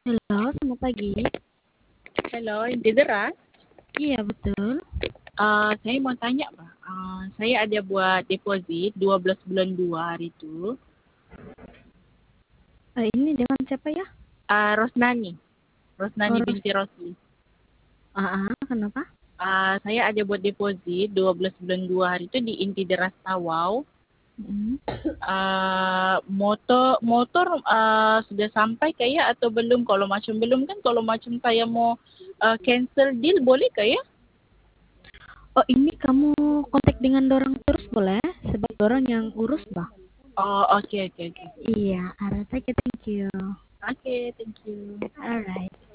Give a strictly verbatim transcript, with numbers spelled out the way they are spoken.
Halo, selamat pagi. Halo, Inti Deras. Iya, betul. Uh, saya mau tanya, Pak. Uh, saya ada buat deposit dua belas bulan dua hari itu. Eh, ini dengan siapa ya? Uh, Rosnani. Oh, Rosnani Ros- binti Rosli. ah, ah, kenapa? Uh, saya ada buat deposit dua belas bulan dua hari itu di Inti Deras Tawau. Hmm. Uh, motor motor uh, sudah sampai kayak atau belum? Kalau macam belum kan, kalau macam saya mau uh, cancel deal boleh kayak? Oh, ini kamu kontak dengan dorang terus boleh? Sebab dorang yang urus, bah. Oh, oke, okay, oke, okay, oke. Okay. Iya, alright, okay, thank you. Oke, okay, thank you. Alright.